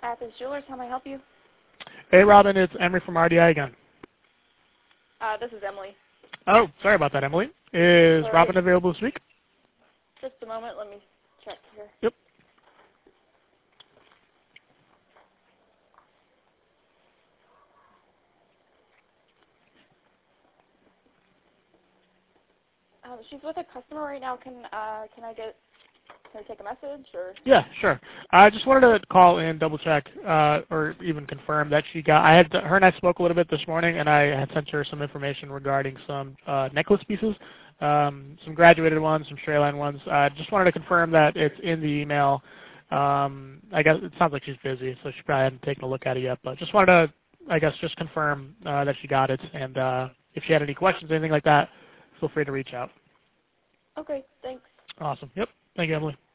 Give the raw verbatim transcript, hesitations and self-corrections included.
Athens Jewelers, how may I help you? Hey, Robin, it's Emery from R D I again. Uh, this is Emily. Oh, sorry about that, Emily. Is Sorry. Robin available this week? Just a moment, let me check here. Yep. Um, she's with a customer right now. Can uh, can I get can I take a message or? Yeah, sure. I just wanted to call in, double check, uh, or even confirm that she got. I had her and I spoke a little bit this morning, and I had sent her some information regarding some uh, necklace pieces, um, some graduated ones, some straight line ones. I uh, just wanted to confirm that it's in the email. Um, I guess it sounds like she's busy, so she probably hadn't taken a look at it yet. But just wanted to, I guess, just confirm uh, that she got it, and uh, if she had any questions, anything like that, feel free to reach out. Okay, thanks. Awesome. Yep. Thank you, Emily.